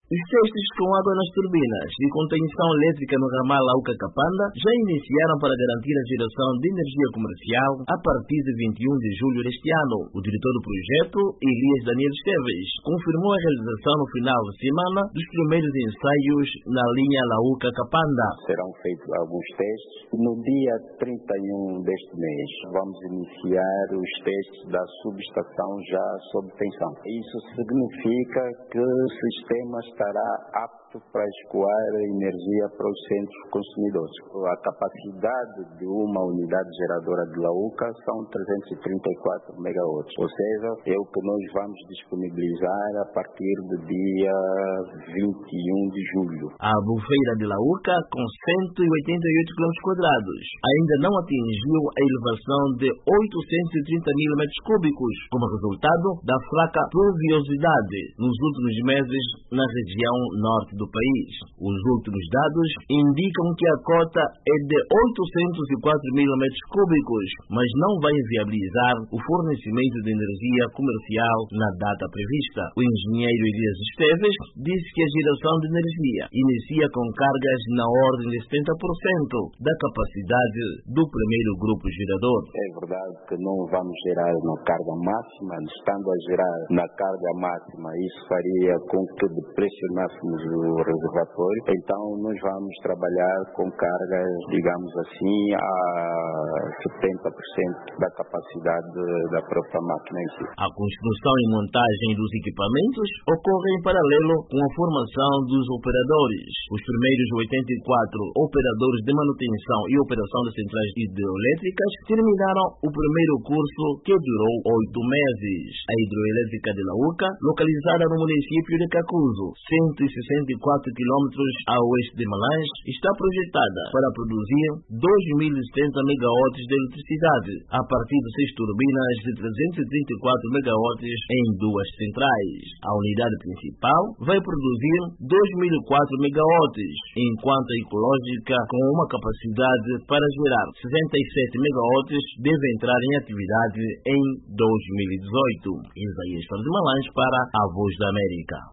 Os testes com água nas turbinas de contenção elétrica no ramal Lauca-Kapanda já iniciaram para garantir a geração de energia comercial a partir de 21 de julho deste ano. O diretor do projeto, Elias Daniel Esteves, confirmou a realização no final de semana dos primeiros ensaios na linha Lauca-Kapanda. Serão feitos alguns testes. No dia 31 deste mês, vamos iniciar os testes da subestação já sob tensão. Isso significa que o sistema estará apto para escoar energia para os centros consumidores. A capacidade de uma unidade geradora de Lauca são 334 megawatts, ou seja, é o que nós vamos disponibilizar a partir do dia 21 de julho. A Albufeira de Lauca, com 188 km², ainda não atingiu a elevação de 830 mil metros cúbicos, como resultado da fraca pluviosidade nos últimos meses na região norte do país. Os últimos dados indicam que a cota é de 804 mil metros cúbicos, mas não vai viabilizar o fornecimento de energia comercial na data prevista. O engenheiro Elias Esteves disse que a geração de energia inicia com cargas na ordem de 70% da capacidade do primeiro grupo gerador. É verdade que não vamos gerar na carga máxima, estando a gerar na carga máxima, isso faria com que depressionássemos o reservatório, então nós vamos trabalhar com cargas, digamos assim, a 70% da capacidade da própria máquina em si. A construção e montagem dos equipamentos ocorre em paralelo com a formação dos operadores. Os primeiros 84 operadores de manutenção e operação de centrais hidroelétricas terminaram o primeiro curso, que durou 8 meses. A hidroelétrica de Lauca, localizada no município de Cacuzo, 164 quilômetros a oeste de Malange, está projetada para produzir 2.070 megawatts de eletricidade a partir de 6 turbinas de 334 megawatts em 2 centrais. A unidade principal vai produzir 2.004 megawatts, enquanto a ecológica, com uma capacidade para gerar 67 megawatts, deve entrar em atividade em 2018. Isaías de Malange para a Voz da América.